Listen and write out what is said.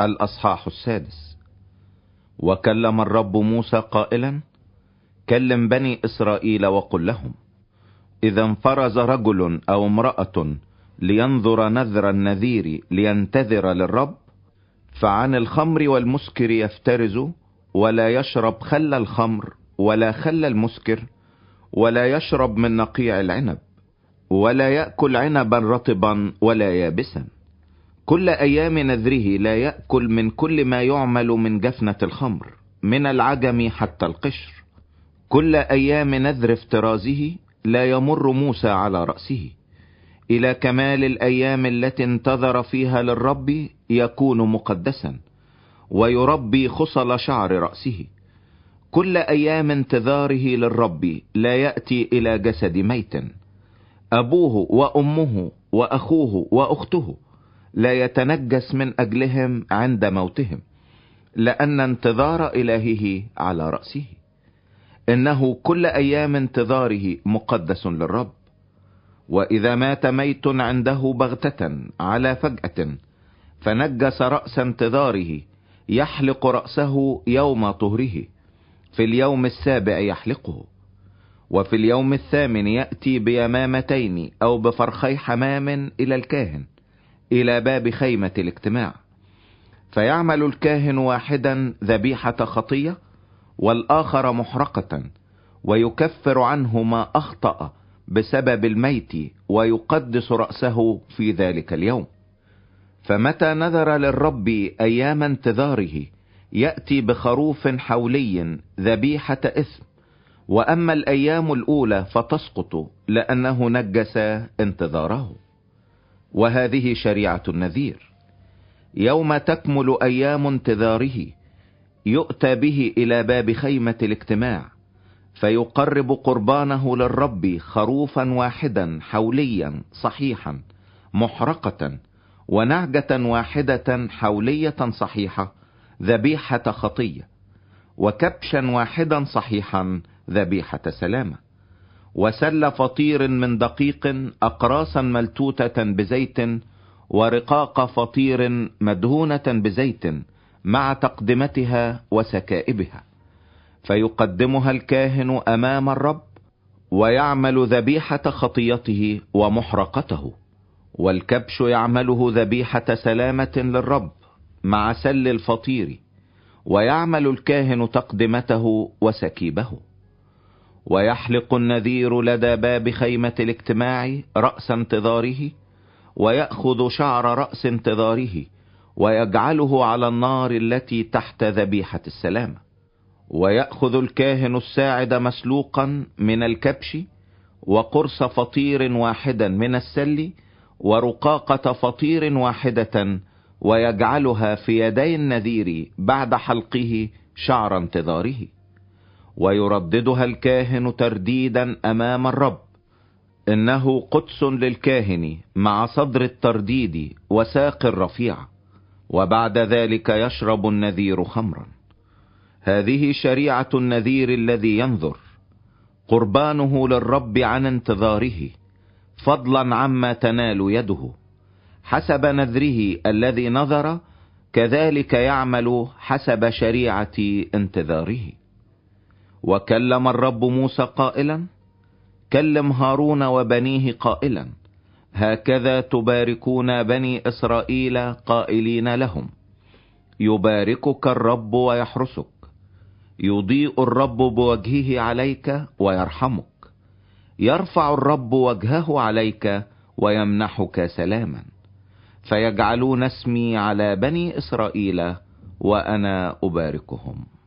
الأصحاح 6. وكلم الرب موسى قائلا: كلم بني إسرائيل وقل لهم: إذا انفرز رجل أو امرأة لينظر نذر النذير لينتذر للرب، فعن الخمر والمسكر يفترز، ولا يشرب خل الخمر ولا خل المسكر، ولا يشرب من نقيع العنب، ولا يأكل عنبا رطبا ولا يابسا. كل أيام نذره لا يأكل من كل ما يعمل من جفنة الخمر، من العجم حتى القشر. كل أيام نذر افترازه لا يمر موسى على رأسه، إلى كمال الأيام التي انتظر فيها للرب يكون مقدسا، ويربي خصل شعر رأسه. كل أيام انتظاره للرب لا يأتي إلى جسد ميت. أبوه وأمه وأخوه وأخته لا يتنجس من أجلهم عند موتهم، لأن انتظار إلهه على رأسه. إنه كل أيام انتظاره مقدس للرب. وإذا مات ميت عنده بغتة على فجأة فنجس رأس انتظاره، يحلق رأسه يوم طهره، في اليوم 7 يحلقه. وفي اليوم 8 يأتي بيمامتين أو بفرخي حمام إلى الكاهن إلى باب خيمة الاجتماع، فيعمل الكاهن واحدا ذبيحة خطية والآخر محرقة، ويكفر عنه ما أخطأ بسبب الميت، ويقدس رأسه في ذلك اليوم. فمتى نذر للرب أيام انتظاره يأتي بخروف حولي ذبيحة إثم، وأما الأيام الأولى فتسقط لأنه نجس انتظاره. وهذه شريعة النذير: يوم تكمل أيام انتظاره يؤتى به إلى باب خيمة الاجتماع، فيقرب قربانه للرب خروفا واحدا حوليا صحيحا محرقة، ونعجة واحدة حولية صحيحة ذبيحة خطية، وكبشا واحدا صحيحا ذبيحة سلامة، وسل فطير من دقيق أقراصا ملتوتة بزيت، ورقاق فطير مدهونة بزيت مع تقدمتها وسكائبها. فيقدمها الكاهن أمام الرب، ويعمل ذبيحة خطيته ومحرقته، والكبش يعمله ذبيحة سلامة للرب مع سل الفطير، ويعمل الكاهن تقدمته وسكيبه. ويحلق النذير لدى باب خيمة الاجتماع رأس انتظاره، ويأخذ شعر رأس انتظاره ويجعله على النار التي تحت ذبيحة السلامة. ويأخذ الكاهن الساعد مسلوقا من الكبش، وقرص فطير واحدا من السل، ورقاقة فطير واحدة، ويجعلها في يدي النذير بعد حلقه شعر انتظاره. ويرددها الكاهن ترديدا أمام الرب، إنه قدس للكاهن مع صدر الترديد وساق الرفيع. وبعد ذلك يشرب النذير خمرا. هذه شريعة النذير الذي ينذر، قربانه للرب عن انتظاره، فضلا عما تنال يده، حسب نذره الذي نذر، كذلك يعمل حسب شريعة انتظاره. وكلم الرب موسى قائلا: كلم هارون وبنيه قائلا: هكذا تباركون بني إسرائيل قائلين لهم: يباركك الرب ويحرسك، يضيء الرب بوجهه عليك ويرحمك، يرفع الرب وجهه عليك ويمنحك سلاما. فيجعلون اسمي على بني إسرائيل وأنا أباركهم.